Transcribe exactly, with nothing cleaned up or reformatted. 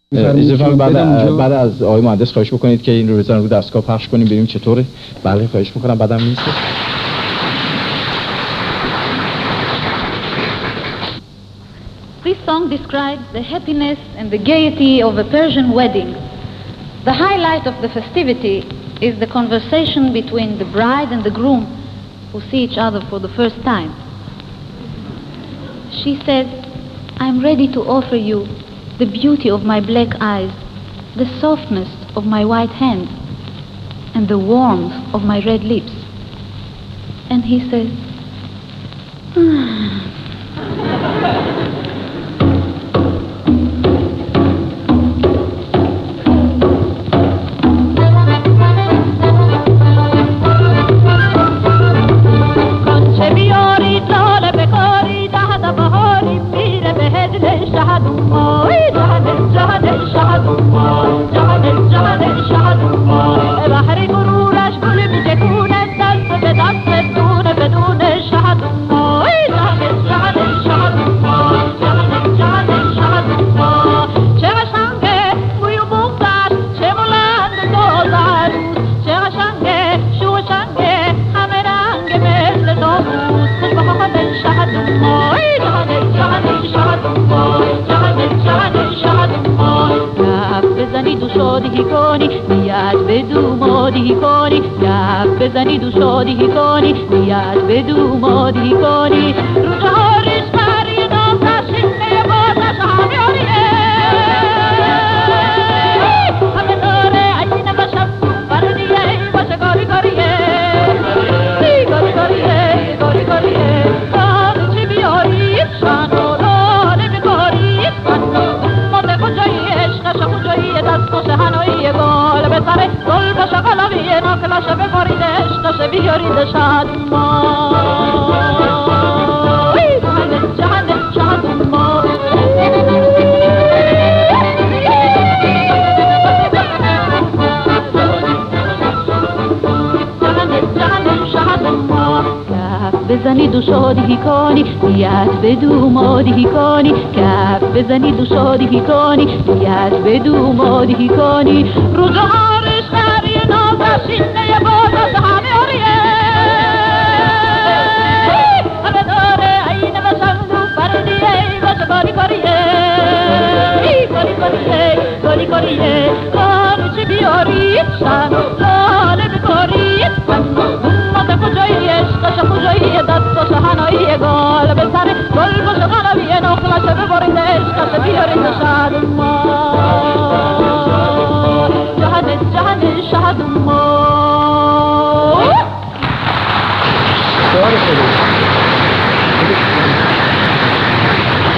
اجازه فرمایید بعد بعد از آقای مهندس خواهش بکنید که این رو بزنن رو دستگاه پخش کنیم ببینیم چطوره. بله خواهش میکنم. بعدم نیست. This song describes the happiness and the gaiety of a Persian wedding. The highlight of the festivity is the conversation between the bride and the groom who see each other for the first time. She says, "I'm ready to offer you the beauty of my black eyes, the softness of my white hands, and the warmth of my red lips." And he says, "Hmm." بزنید و شادی کنی بیاد بدو مادی کنی رو جهارش بری نازشین نبازش همیاریه همه داره عینه بشم بردیه باشه گاری گاریه گاری گاریه گاری گاریه کار چی بیاری شانو لانه بگاری ماده کجایی عشقش کجایی دست باشه هنویه گال بسره گل باشه قلقیه ناکلاشه بباریده عشقش بیاریده شاد ما جهنه جهنه شاد ما بزنید و شادی کنی بیاد بدو مادی کنی کف بزنید و شادی کنی بیاد بدو مادی کنی رو جهارش خری نازشین نبازش همه آریه همه داره عینه بشنگو بردیه باشه گاری گاریه گاری گاریه گاری گاریه کار چی بیارید شنو لاله بکارید ماده کجایی عشقش کجایی دستش هنایی گال به سر گل باشه غنوی نخلش ببارید عشقش بیارید شاد ما جهن جهن شاد ما سوال خیلی